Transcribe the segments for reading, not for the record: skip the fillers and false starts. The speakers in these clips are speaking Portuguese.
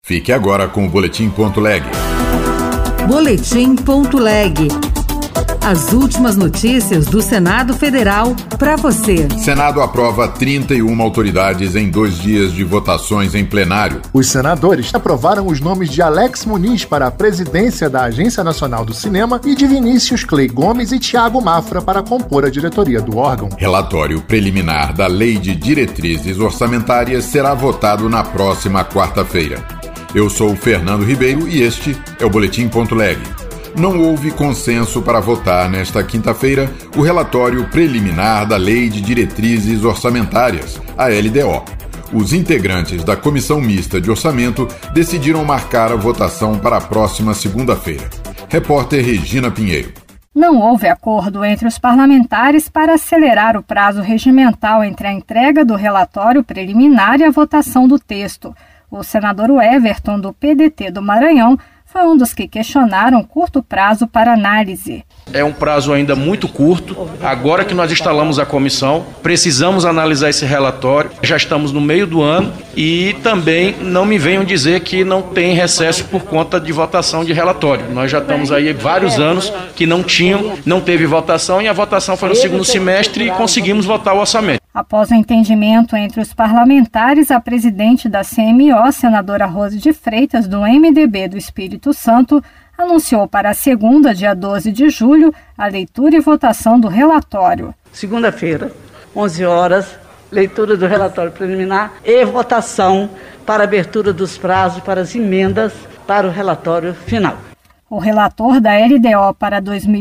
Fique agora com o Boletim.leg. Boletim.leg. As últimas notícias do Senado Federal para você. Senado aprova 31 autoridades em 2 dias de votações em plenário. Os senadores aprovaram os nomes de Alex Muniz para a presidência da Agência Nacional do Cinema e de Vinícius Clay Gomes e Tiago Mafra para compor a diretoria do órgão. Relatório preliminar da Lei de Diretrizes Orçamentárias será votado na próxima quarta-feira. Eu sou Fernando Ribeiro e este é o Boletim.leg. Não houve consenso para votar nesta quinta-feira o relatório preliminar da Lei de Diretrizes Orçamentárias, a LDO. Os integrantes da Comissão Mista de Orçamento decidiram marcar a votação para a próxima segunda-feira. Repórter Regina Pinheiro. Não houve acordo entre os parlamentares para acelerar o prazo regimental entre a entrega do relatório preliminar e a votação do texto. O senador Everton, do PDT do Maranhão, foi um dos que questionaram curto prazo para análise. É um prazo ainda muito curto. Agora que nós instalamos a comissão, precisamos analisar esse relatório. Já estamos no meio do ano e também não me venham dizer que não tem recesso por conta de votação de relatório. Nós já estamos aí vários anos que não teve votação e a votação foi no segundo semestre e conseguimos votar o orçamento. Após o entendimento entre os parlamentares, a presidente da CMO, senadora Rose de Freitas, do MDB do Espírito Santo, anunciou para a segunda, dia 12 de julho, a leitura e votação do relatório. Segunda-feira, 11 horas, leitura do relatório preliminar e votação para abertura dos prazos para as emendas para o relatório final. O relator da LDO para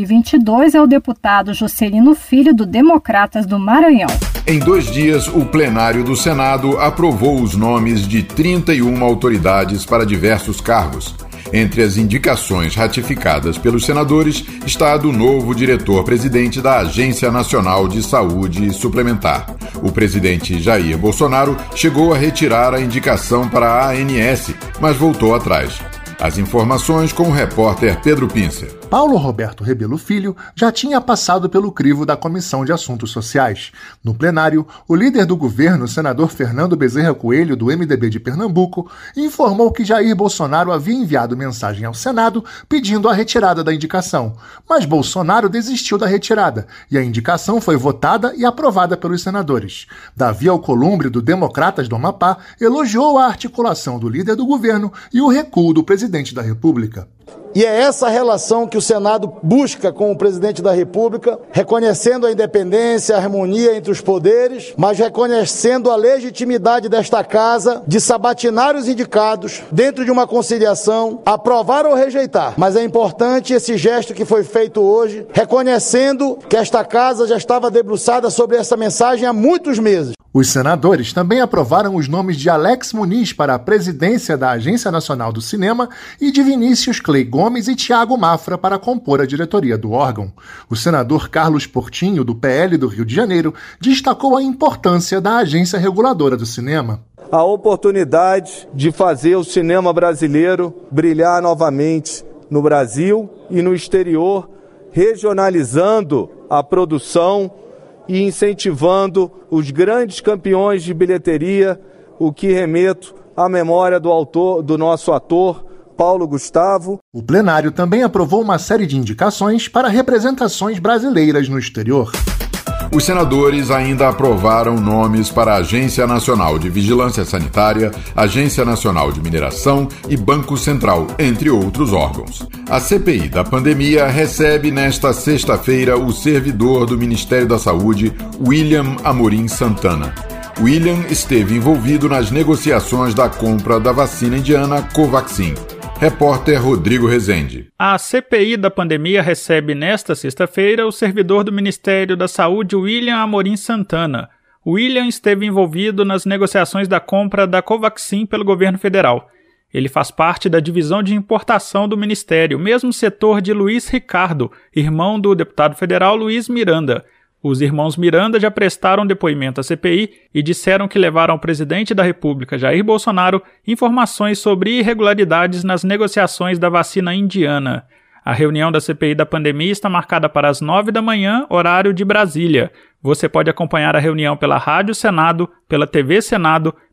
2022 é o deputado Juscelino Filho, do Democratas do Maranhão. Em 2 dias, o plenário do Senado aprovou os nomes de 31 autoridades para diversos cargos. Entre as indicações ratificadas pelos senadores está a do novo diretor-presidente da Agência Nacional de Saúde Suplementar. O presidente Jair Bolsonaro chegou a retirar a indicação para a ANS, mas voltou atrás. As informações com o repórter Pedro Pincer. Paulo Roberto Rebelo Filho já tinha passado pelo crivo da Comissão de Assuntos Sociais. No plenário, o líder do governo, o senador Fernando Bezerra Coelho, do MDB de Pernambuco, informou que Jair Bolsonaro havia enviado mensagem ao Senado pedindo a retirada da indicação. Mas Bolsonaro desistiu da retirada e a indicação foi votada e aprovada pelos senadores. Davi Alcolumbre, do Democratas do Amapá, elogiou a articulação do líder do governo e o recuo do presidente da República. E é essa relação que o Senado busca com o presidente da República, reconhecendo a independência, a harmonia entre os poderes, mas reconhecendo a legitimidade desta casa de sabatinar os indicados dentro de uma conciliação, aprovar ou rejeitar. Mas é importante esse gesto que foi feito hoje, reconhecendo que esta casa já estava debruçada sobre essa mensagem há muitos meses. Os senadores também aprovaram os nomes de Alex Muniz para a presidência da Agência Nacional do Cinema e de Vinícius Clay Gomes e Tiago Mafra para compor a diretoria do órgão. O senador Carlos Portinho, do PL do Rio de Janeiro, destacou a importância da agência reguladora do cinema. A oportunidade de fazer o cinema brasileiro brilhar novamente no Brasil e no exterior, regionalizando a produção e incentivando os grandes campeões de bilheteria, o que remeto à memória do nosso ator, Paulo Gustavo. O plenário também aprovou uma série de indicações para representações brasileiras no exterior. Os senadores ainda aprovaram nomes para a Agência Nacional de Vigilância Sanitária, Agência Nacional de Mineração e Banco Central, entre outros órgãos. A CPI da pandemia recebe nesta sexta-feira o servidor do Ministério da Saúde, William Amorim Santana. William esteve envolvido nas negociações da compra da vacina indiana Covaxin. Repórter Rodrigo Rezende. A CPI da pandemia recebe nesta sexta-feira o servidor do Ministério da Saúde, William Amorim Santana. William esteve envolvido nas negociações da compra da Covaxin pelo governo federal. Ele faz parte da divisão de importação do Ministério, mesmo setor de Luiz Ricardo, irmão do deputado federal Luiz Miranda. Os irmãos Miranda já prestaram depoimento à CPI e disseram que levaram ao presidente da República, Jair Bolsonaro, informações sobre irregularidades nas negociações da vacina indiana. A reunião da CPI da pandemia está marcada para as 9 da manhã, horário de Brasília. Você pode acompanhar a reunião pela Rádio Senado, pela TV Senado,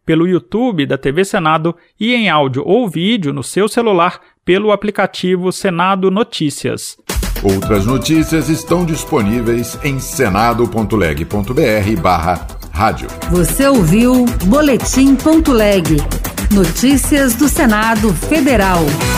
pelo YouTube da TV Senado e em áudio ou vídeo no seu celular pelo aplicativo Senado Notícias. Outras notícias estão disponíveis em senado.leg.br/rádio. Você ouviu Boletim.leg. Notícias do Senado Federal.